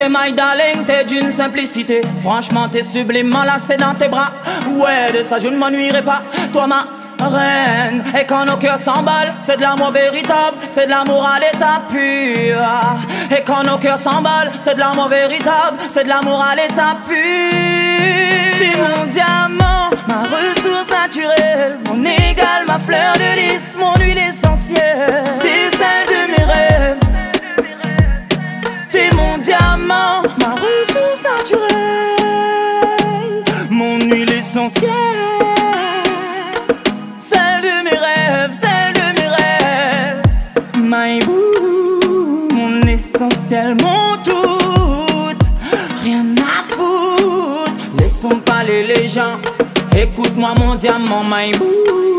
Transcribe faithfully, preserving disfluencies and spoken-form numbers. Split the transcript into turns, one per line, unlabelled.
My darling, t'es d'une simplicité. Franchement, t'es sublime, m'enlacer dans tes bras. Ouais, de ça je ne m'ennuierai pas. Toi, ma reine. Et quand nos cœurs s'emballent, c'est de l'amour véritable. C'est de l'amour à l'état pur. Et quand nos cœurs s'emballent, c'est de l'amour véritable. C'est de l'amour à l'état pur. T'es mon diamant, ma ressource naturelle. Mon égal, ma fleur de lys, mon huile essentielle. T'es celle de mes rêves. T'es mon diamant, ma ressource naturelle, mon huile essentielle, celle de mes rêves, celle de mes rêves. My boo, mon essentiel, mon tout, rien à foutre. Laissons parler les gens, écoute-moi mon diamant, my boo.